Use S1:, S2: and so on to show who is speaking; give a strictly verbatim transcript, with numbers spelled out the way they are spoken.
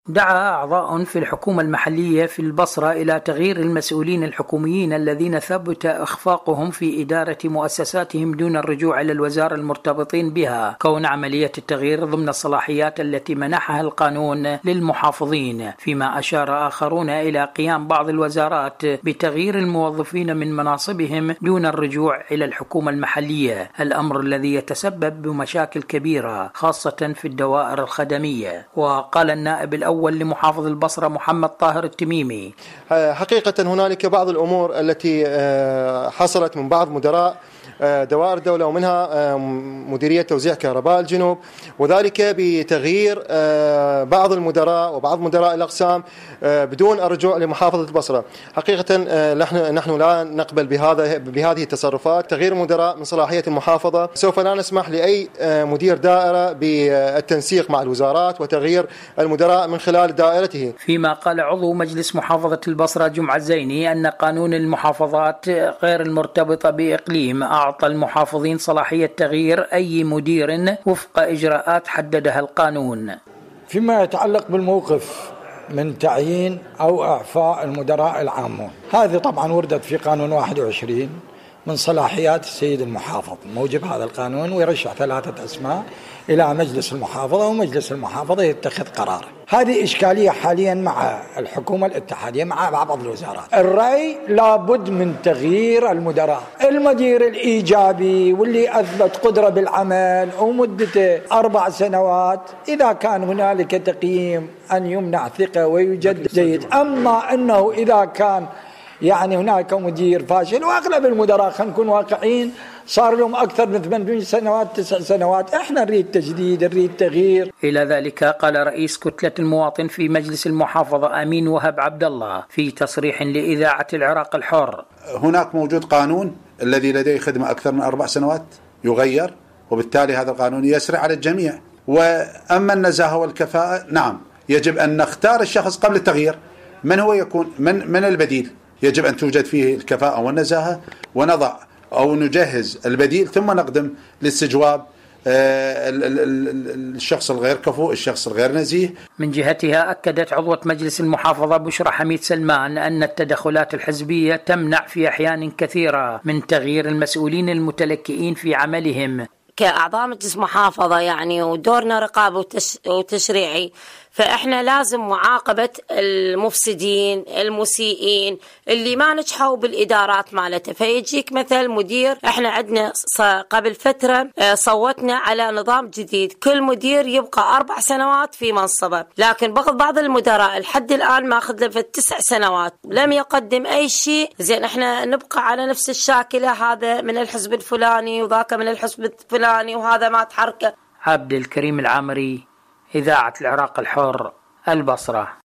S1: دعا أعضاء في الحكومة المحلية في البصرة إلى تغيير المسؤولين الحكوميين الذين ثبت إخفاقهم في إدارة مؤسساتهم دون الرجوع إلى الوزارة المرتبطين بها، كون عملية التغيير ضمن الصلاحيات التي منحها القانون للمحافظين، فيما أشار آخرون إلى قيام بعض الوزارات بتغيير الموظفين من مناصبهم دون الرجوع إلى الحكومة المحلية، الأمر الذي يتسبب بمشاكل كبيرة خاصة في الدوائر الخدمية. وقال النائب الأول لمحافظ البصرة محمد طاهر التميمي:
S2: حقيقة هنالك بعض الأمور التي حصلت من بعض مدراء دوائر الدولة، ومنها مديرية توزيع كهرباء الجنوب، وذلك بتغيير بعض المدراء وبعض مدراء الأقسام بدون الرجوع لمحافظة البصرة. حقيقة نحن نحن لا نقبل بهذا بهذه التصرفات. تغيير مدراء من صلاحية المحافظة، سوف لا نسمح لأي مدير دائرة بالتنسيق مع الوزارات وتغيير المدراء من خلال دائرته.
S1: فيما قال عضو مجلس محافظة البصرة جمعة الزيني أن قانون المحافظات غير المرتبطة بإقليم أعطى المحافظين صلاحية تغيير أي مدير وفق إجراءات حددها القانون.
S3: فيما يتعلق بالموقف من تعيين أو إعفاء المدراء العامون، هذه طبعا وردت في قانون واحد وعشرين من صلاحيات السيد المحافظ موجب هذا القانون، ويرشح ثلاثة أسماء إلى مجلس المحافظة، ومجلس المحافظة يتخذ قرار. هذه إشكالية حاليا مع الحكومة الاتحادية مع بعض الوزارات. الرأي لابد من تغيير المدراء، المدير الإيجابي واللي أثبت قدرة بالعمل ومدته أربع سنوات، إذا كان هنالك تقييم أن يمنع ثقة ويجدد جيد. أما أنه إذا كان يعني هناك مدير فاشل، وأغلب المدراء خلينا نكون واقعين صار لهم أكثر من ثمان سنوات تسع سنوات، إحنا نريد تجديد، نريد تغيير.
S1: إلى ذلك قال رئيس كتلة المواطن في مجلس المحافظة أمين وهب عبد الله في تصريح لإذاعة العراق الحر:
S4: هناك موجود قانون الذي لديه خدمة أكثر من أربع سنوات يغير، وبالتالي هذا القانون يسرع على الجميع. وأما النزاهة والكفاءة، نعم يجب أن نختار الشخص قبل التغيير. من هو يكون من من البديل؟ يجب أن توجد فيه الكفاءة والنزاهة، ونضع أو نجهز البديل ثم نقدم لاستجواب الشخص الغير كفؤ، الشخص الغير نزيه.
S1: من جهتها أكدت عضوة مجلس المحافظة بشرى حميد سلمان أن التدخلات الحزبية تمنع في أحيان كثيرة من تغيير المسؤولين المتلكئين في عملهم.
S5: كأعضاء مجلس محافظة يعني ودورنا رقابة وتشريعي، فإحنا لازم معاقبة المفسدين المسيئين اللي ما نجحوا بالإدارات مالته. فيجيك مثل مدير، إحنا عندنا قبل فترة صوتنا على نظام جديد، كل مدير يبقى أربع سنوات في منصبه، لكن بغض بعض المدراء لحد الآن ما أخذ له في التسع سنوات لم يقدم أي شيء. زين إحنا نبقى على نفس الشاكلة، هذا من الحزب الفلاني وذاك من الحزب الفلاني وهذا ما تحركه.
S1: عبد الكريم العامري، إذاعة العراق الحر، البصرة.